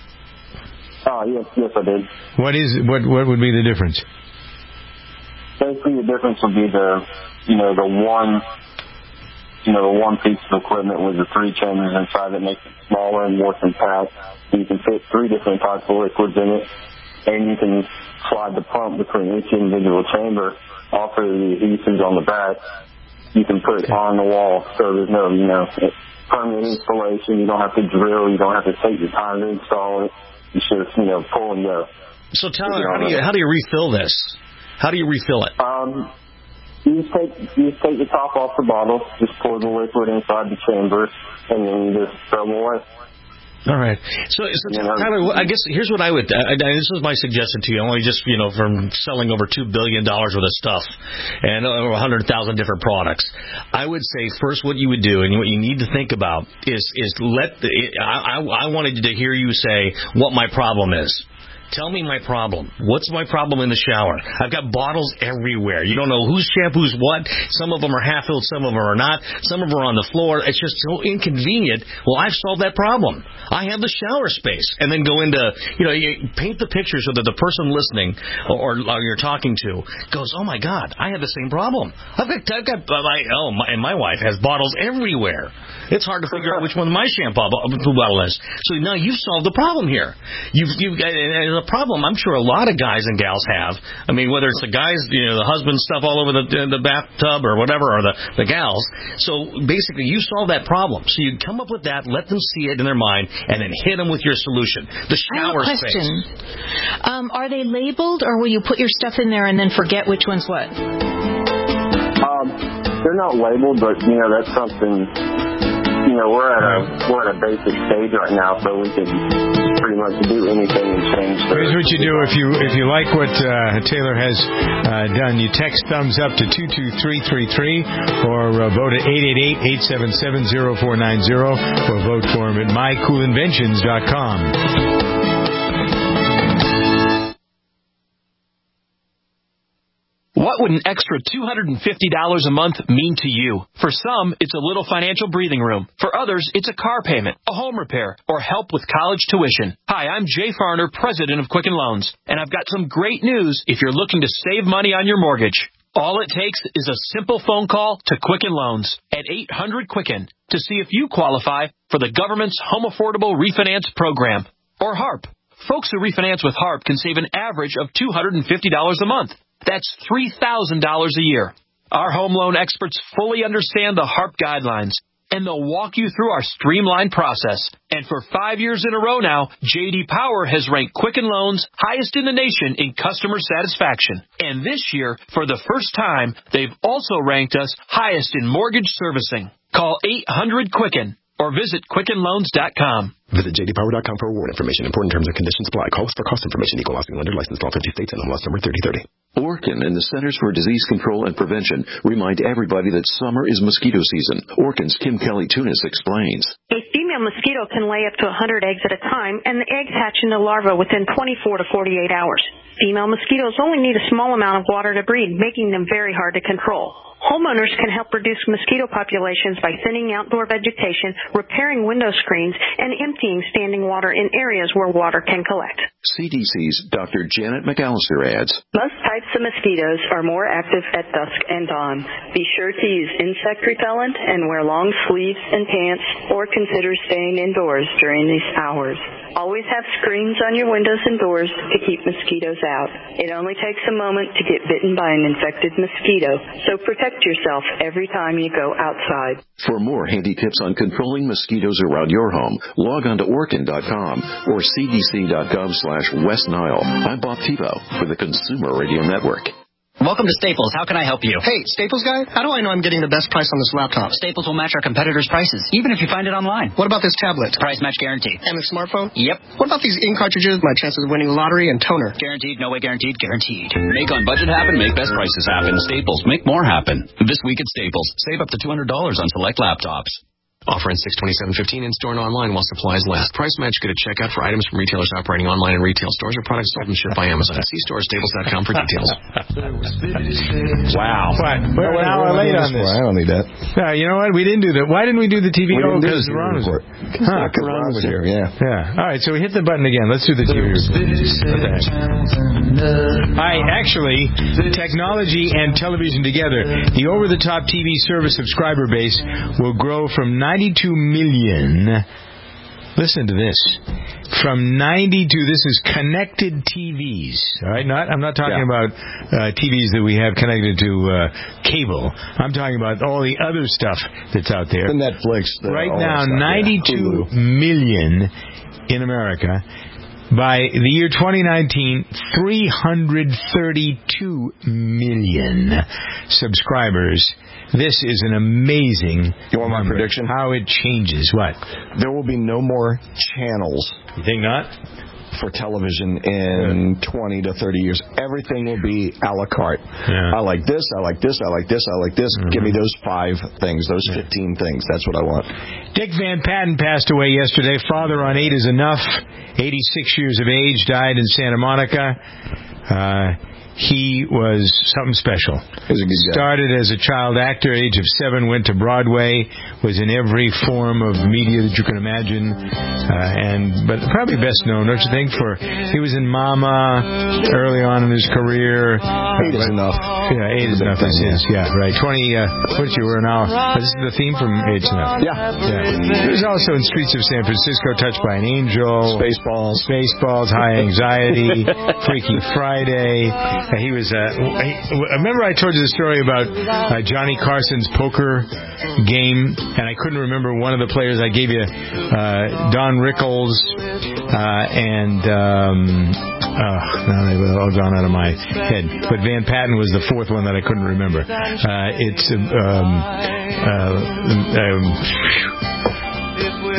Oh yes, yes, I did. What is what? What would be the difference? Basically, the difference would be the you know the one you know the one piece of equipment with the three chambers inside that makes it smaller and more compact. You can fit three different types of liquids in it, and you can slide the pump between each individual chamber. Also, the adhesives on the back, you can put on the wall, so there's no, you know, permanent installation. You don't have to drill. You don't have to take your time to install it. You should, you know, pull and go. So, Tyler, how do you how do you refill this? How do you refill it? Um, you just take you just take the top off the bottle, just pour the liquid inside the chambers, and then you just throw them away. All right. So, so Tyler, I guess here's what I would. I, I, this is my suggestion to you. Only just you know from selling over two billion dollars worth of stuff and over a hundred thousand different products. I would say first, what you would do and what you need to think about is is let. The, I, I, I wanted to hear you say what my problem is. Tell me my problem. What's my problem in the shower? I've got bottles everywhere. You don't know whose shampoo's what. Some of them are half filled, some of them are not. Some of them are on the floor. It's just so inconvenient. Well, I've solved that problem. I have the shower space. And then go into, you know, you paint the picture so that the person listening or, or you're talking to goes, oh, my God, I have the same problem. I've got, I've got my, oh, my, and my wife has bottles everywhere. It's hard to figure out which one my shampoo bottle is. So now you've solved the problem here. You've, you've got, and the problem I'm sure a lot of guys and gals have. I mean, whether it's the guys, you know, the husband stuff all over the the bathtub or whatever, or the, the gals. So basically, you solve that problem. So you come up with that, let them see it in their mind, and then hit them with your solution. The shower I have a question. space. Um, are they labeled, or will you put your stuff in there and then forget which one's what? Um, they're not labeled, but, you know, that's something... You you know, we're at a we're at a basic stage right now, so we can pretty much do anything and change. Here's what you do if you if you like what uh, Taylor has uh, done. You text thumbs up to two two three three three, or uh, vote at eight eight eight, eight seven seven, zero four nine zero, or vote for him at my cool inventions dot com. What would an extra two hundred fifty dollars a month mean to you? For some, it's a little financial breathing room. For others, it's a car payment, a home repair, or help with college tuition. Hi, I'm Jay Farner, president of Quicken Loans, and I've got some great news if you're looking to save money on your mortgage. All it takes is a simple phone call to Quicken Loans at eight hundred Quicken to see if you qualify for the government's Home Affordable Refinance Program, or HARP. Folks who refinance with HARP can save an average of two hundred fifty dollars a month. That's three thousand dollars a year. Our home loan experts fully understand the HARP guidelines, and they'll walk you through our streamlined process. And for five years in a row now, J D Power has ranked Quicken Loans highest in the nation in customer satisfaction. And this year, for the first time, they've also ranked us highest in mortgage servicing. Call eight hundred Quicken or visit quicken loans dot com. Visit j d power dot com for award information. Important terms and conditions apply. Call us for cost information. Equal housing lender licensed in all fifty states and M L S number thirty thirty. Orkin and the Centers for Disease Control and Prevention remind everybody that summer is mosquito season. Orkin's Kim Kelly Tunis explains. A female mosquito can lay up to one hundred eggs at a time, and the eggs hatch into larvae within twenty-four to forty-eight hours. Female mosquitoes only need a small amount of water to breed, making them very hard to control. Homeowners can help reduce mosquito populations by thinning outdoor vegetation, repairing window screens, and emptying standing water in areas where water can collect. C D C's Doctor Janet McAllister adds, Most types of mosquitoes are more active at dusk and dawn. Be sure to use insect repellent and wear long sleeves and pants, or consider staying indoors during these hours. Always have screens on your windows and doors to keep mosquitoes out. It only takes a moment to get bitten by an infected mosquito, so protect yourself every time you go outside. For more handy tips on controlling mosquitoes around your home, log on to orkin dot com or c d c dot gov slash West Nile. I'm Bob Tebow for the Consumer Radio Network. Welcome to Staples. How can I help you? Hey, Staples guy, how do I know I'm getting the best price on this laptop? Staples will match our competitors' prices, even if you find it online. What about this tablet? Price match guarantee. And the smartphone? Yep. What about these ink cartridges, my chances of winning the lottery, and toner? Guaranteed, no way guaranteed, guaranteed. Make on budget happen, make best prices happen. Staples, make more happen. This week at Staples, save up to two hundred dollars on select laptops. Offer ends six twenty-seven fifteen in store and online while supplies last. Price match good at checkout for items from retailers operating online and retail stores or products sold and shipped by Amazon. See store staples dot com for details. Wow. What? We're an hour late on this. I don't need that. Uh, you know what? We didn't do that. Why didn't we do the T V? We Oh, didn't do because the Ron was report. Huh, Because Ron was here, yeah. Yeah. All right, so we hit the button again. Let's do the T V report. Okay. Hi, actually, technology and television together, the over-the-top T V service subscriber base will grow from ninety-two million. Listen to this. From ninety-two, this is connected T Vs. All right, not I'm not talking yeah. about uh, T Vs that we have connected to uh, cable. I'm talking about all the other stuff that's out there. The Netflix. The, right all now, stuff, ninety-two yeah. million in America. By the year twenty nineteen, three hundred thirty-two million subscribers. This is an amazing You want number. my prediction? How it changes. What? There will be no more channels. You think not? For television in yeah. twenty to thirty years. Everything will be a la carte. Yeah. I like this, I like this, I like this, I like this. Mm-hmm. Give me those five things, those yeah. fifteen things. That's what I want. Dick Van Patten passed away yesterday. Father on Eight is Enough. eighty-six years of age, died in Santa Monica. Uh... He was something special. He was a good guy. Started as a child actor, age of seven, went to Broadway, was in every form of media that you can imagine, uh, and but probably best known, don't you think, for he was in Mama early on in his career. Eight is Enough. Yeah, Eight is Enough. This is yeah, right. Twenty. Uh, what you were now? This is the theme from Eight is Enough. Yeah. yeah. He was also in Streets of San Francisco, Touched by an Angel, Spaceballs, Spaceballs, High Anxiety, Freaky Friday. Uh, he was. Uh, he, remember, I told you the story about uh, Johnny Carson's poker game, and I couldn't remember one of the players. I gave you uh, Don Rickles uh, and. Um, oh, now they've all gone out of my head. But Van Patten was the fourth one that I couldn't remember. Uh, it's um, uh, um,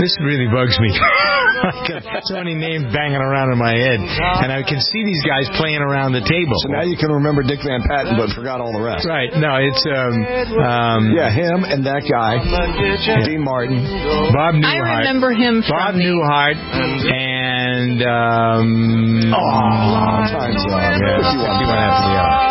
This really bugs me. So many names banging around in my head. And I can see these guys playing around the table. So now you can remember Dick Van Patten, but forgot all the rest. Right. No, it's... Um, um, yeah, him and that guy. Dean Martin. Bob Newhart. I remember him from Bob the... Newhart and... Um, oh, time's up. Yeah, fifty-one after the hour.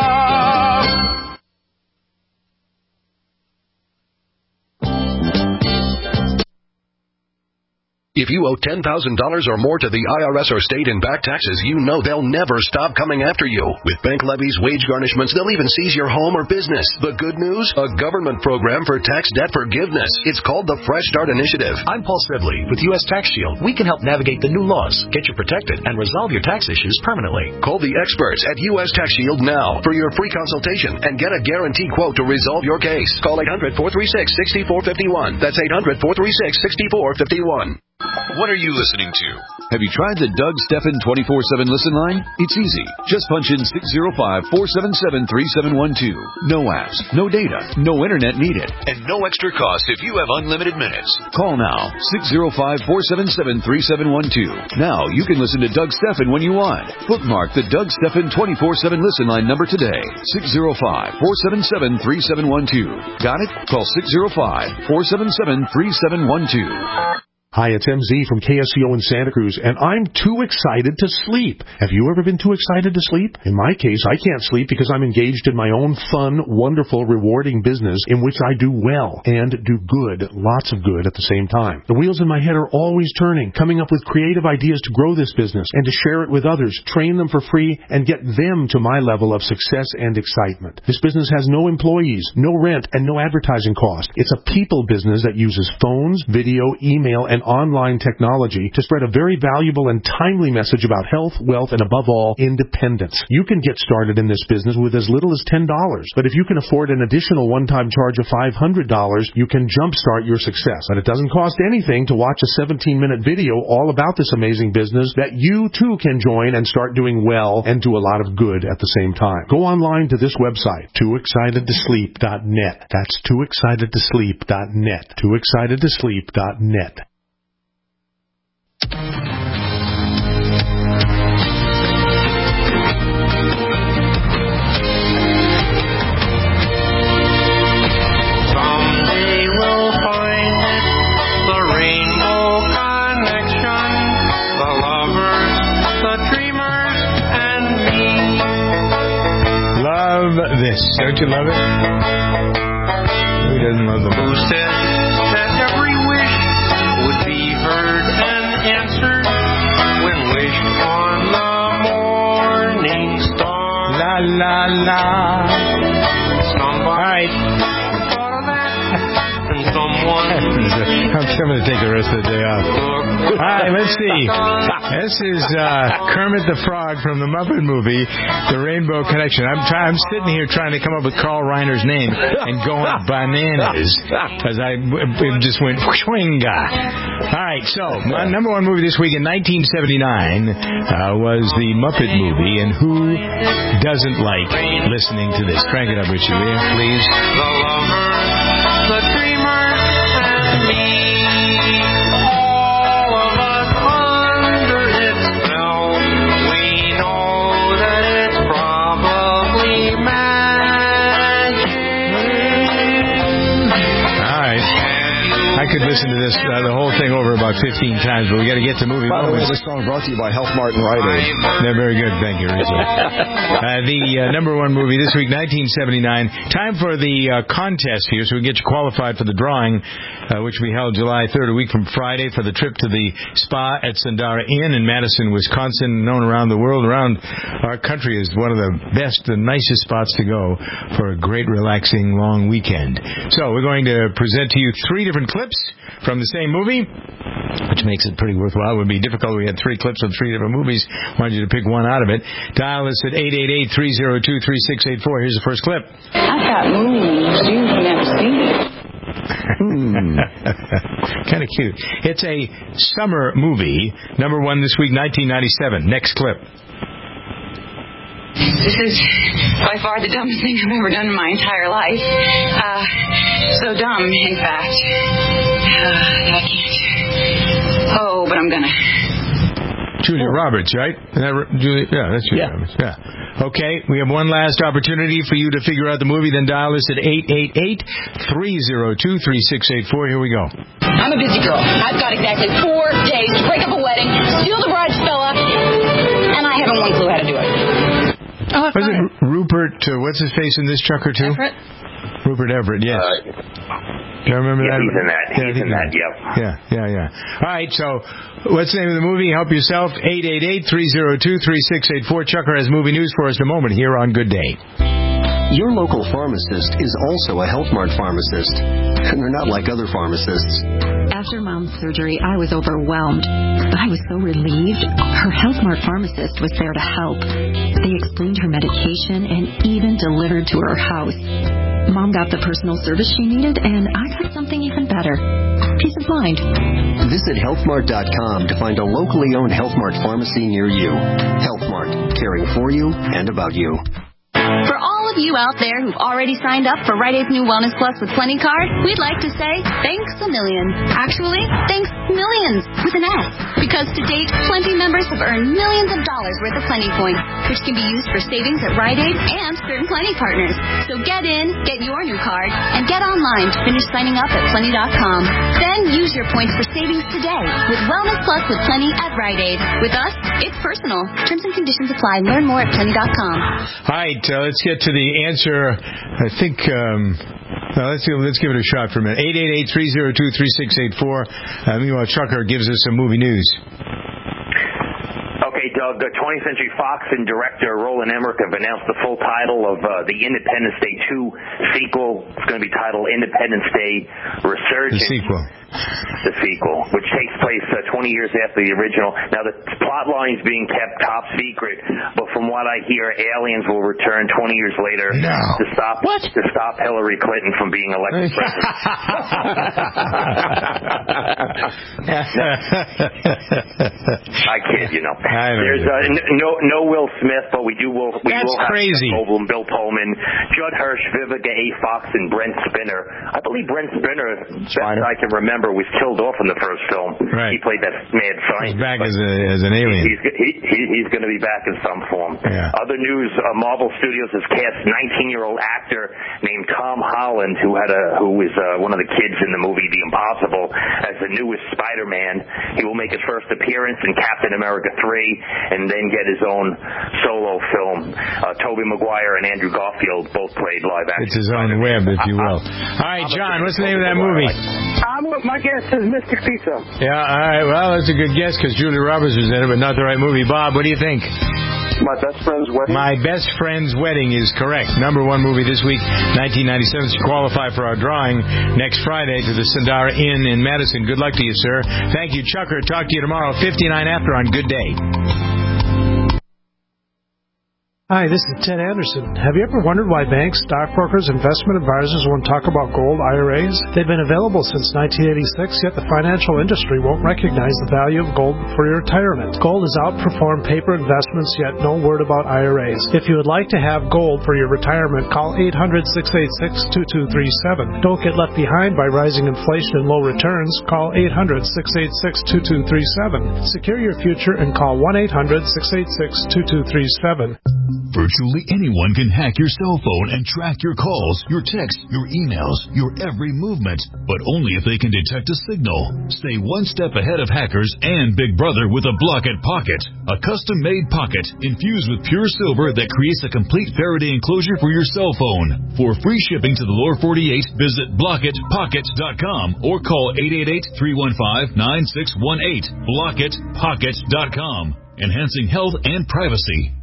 If you owe ten thousand dollars or more to the I R S or state in back taxes, you know they'll never stop coming after you. With bank levies, wage garnishments, they'll even seize your home or business. The good news? A government program for tax debt forgiveness. It's called the Fresh Start Initiative. I'm Paul Sibley with U S Tax Shield. We can help navigate the new laws, get you protected, and resolve your tax issues permanently. Call the experts at U S Tax Shield now for your free consultation and get a guaranteed quote to resolve your case. Call eight hundred, four three six, six four five one. That's eight hundred, four three six, six four five one. What are you listening to? Have you tried the Doug Stephan twenty-four seven listen line? It's easy. Just punch in six zero five, four seven seven, three seven one two. No apps, no data, no internet needed, and no extra cost if you have unlimited minutes. Call now, six zero five, four seven seven, three seven one two. Now you can listen to Doug Stephan when you want. Bookmark the Doug Stephan twenty-four seven listen line number today, six zero five, four seven seven, three seven one two. Got it? Call six zero five, four seven seven, three seven one two. Hi, it's M Z from K S C O in Santa Cruz, and I'm too excited to sleep. Have you ever been too excited to sleep? In my case, I can't sleep because I'm engaged in my own fun, wonderful, rewarding business in which I do well and do good, lots of good at the same time. The wheels in my head are always turning, coming up with creative ideas to grow this business and to share it with others, train them for free, and get them to my level of success and excitement. This business has no employees, no rent, and no advertising cost. It's a people business that uses phones, video, email, and online technology to spread a very valuable and timely message about health, wealth, and above all, independence. You can get started in this business with as little as ten dollars, but if you can afford an additional one-time charge of five hundred dollars, you can jumpstart your success. And it doesn't cost anything to watch a seventeen-minute video all about this amazing business that you too can join and start doing well and do a lot of good at the same time. Go online to this website, too excited to sleep dot net. That's too excited to sleep dot net. too excited to sleep dot net. Someday we'll find it, the rainbow connection, the lovers, the dreamers, and me. Love this. Don't you love it? Who doesn't love the Who said that every wish would be heard and answered when wished on the morning star? La la la. Somebody thought of that, and someone. I'm going to take the rest of the day off. All right, let's see. This is uh, Kermit the Frog from the Muppet movie, The Rainbow Connection. I'm try- I'm sitting here trying to come up with Carl Reiner's name and going bananas because I it just went swinga. All right, so my number one movie this week in nineteen seventy-nine uh, was the Muppet movie, and who doesn't like listening to this? Crank it up, Richie, will you, please? The lover, the dreamer, and me. All of us under its spell. We know that it's probably magic. All right. I could listen to this, uh, the whole thing over about fifteen times, but we got to get to movie By the way, moments. this song brought to you by Health Mart and Rite Aid. They're very good. Thank you, Richard. uh, the uh, number one movie this week, nineteen seventy-nine. Time for the uh, contest here, so we get you qualified for the drawing, uh, which we held July third, a week from Friday, for the trip to the spa at Sandara Inn in Madison, Wisconsin, known around the world, around our country as one of the best and nicest spots to go for a great, relaxing, long weekend. So we're going to present to you three different clips from the same movie, which makes it pretty worthwhile. It would be difficult. We had three clips of three different movies. Wanted you to pick one out of it. Dial us at eight eight eight, three oh two, three six eight four. Here's the first clip. I've got moves you've never seen. Kind of cute. It's a summer movie. Number one this week, nineteen ninety-seven. Next clip. This is by far the dumbest thing I've ever done in my entire life. Uh, so dumb, in fact. I can't. Oh, but I'm gonna. Julia Roberts, right? Is that Julia? Yeah, that's Julia yeah. Roberts. Yeah. Okay, we have one last opportunity for you to figure out the movie. Then dial us at eight eight eight, three oh two, three six eight four. Here we go. I'm a busy girl. I've got exactly four days to break up a wedding, steal the bride's fella, and I haven't one clue how to do it. Oh, Was it Rupert, uh, what's his face in this, Chucker, too? Everett? Rupert Everett, yes. Uh, Do you remember yeah, that? he's in that. Yeah, he's in that, yep. Yeah, yeah, yeah. All right, so what's the name of the movie? Help yourself. eight eight eight, three oh two, three six eight four. Chucker has movie news for us in a moment here on Good Day. Your local pharmacist is also a Health Mart pharmacist, and they're not like other pharmacists. After Mom's surgery, I was overwhelmed, but I was so relieved. Her Health Mart pharmacist was there to help. They explained her medication and even delivered to her house. Mom got the personal service she needed, and I got something even better. Peace of mind. Visit health mart dot com to find a locally owned Health Mart pharmacy near you. Health Mart, caring for you and about you. For all of you out there who've already signed up for Rite Aid's new Wellness Plus with Plenty card, we'd like to say thanks a million. Actually, thanks millions with an S. Because to date, Plenty members have earned millions of dollars worth of Plenty points, which can be used for savings at Rite Aid and certain Plenty partners. So get in, get your new card, and get online to finish signing up at Plenty dot com. Then use your points for savings today with Wellness Plus with Plenty at Rite Aid. With us, it's personal. Terms and conditions apply. Learn more at Plenty dot com. All right, uh, let's get to the answer. I think, um, uh, let's, let's give it a shot for a minute. eight eight eight, three oh two, three six eight four. Uh, meanwhile, Chucker gives us some movie news. Okay, Doug, uh, twentieth Century Fox and director Roland Emmerich have announced the full title of uh, the Independence Day two sequel. It's going to be titled Independence Day Resurgence. The sequel. The sequel, which takes place uh, twenty years after the original. Now, the plot line is being kept top secret, but from what I hear, aliens will return twenty years later no. to stop what? to stop Hillary Clinton from being elected president. I kid, you know. I There's uh, n- no no Will Smith, but we do will we That's will have crazy. Jeff Goldblum, Bill Pullman, Judd Hirsch, Vivica A. Fox, and Brent Spinner. I believe Brent Spinner, best I can remember, was killed off in the first film. Right. He played that mad scientist. He's back as, a, as an alien. He's, he, he, he's going to be back in some form. Yeah. Other news: uh, Marvel Studios has cast nineteen-year-old actor named Tom Holland, who had a who was uh, one of the kids in the movie The Impossible, as the newest Spider-Man. He will make his first appearance in Captain America three, and then get his own solo film. Uh, Tobey Maguire and Andrew Garfield both played live action. It's his own web, if you will. All right, John, what's the name of that movie? I'm, my guess is Mystic Pizza. Yeah, all right. Well, that's a good guess because Julia Roberts was in it, but not the right movie. Bob, what do you think? My Best Friend's Wedding. My Best Friend's Wedding is correct. Number one movie this week, nineteen ninety-seven. To qualify for our drawing next Friday to the Sandara Inn in Madison. Good luck to you, sir. Thank you, Chucker. Talk to you tomorrow, fifty-nine after on Good Day. Hi, this is Ted Anderson. Have you ever wondered why banks, stockbrokers, investment advisors won't talk about gold I R As? They've been available since nineteen eighty-six, yet the financial industry won't recognize the value of gold for your retirement. Gold has outperformed paper investments, yet no word about I R As. If you would like to have gold for your retirement, call eight hundred, six eight six, two two three seven. Don't get left behind by rising inflation and low returns. Call eight hundred, six eight six, two two three seven. Secure your future and call one eight hundred, six eight six, two two three seven. Virtually anyone can hack your cell phone and track your calls, your texts, your emails, your every movement, but only if they can detect a signal. Stay one step ahead of hackers and Big Brother with a Blockit Pocket, a custom-made pocket infused with pure silver that creates a complete Faraday enclosure for your cell phone. For free shipping to the lower forty-eight, visit blockit pocket dot com or call eight eight eight, three one five, nine six one eight. blockit pocket dot com, enhancing health and privacy.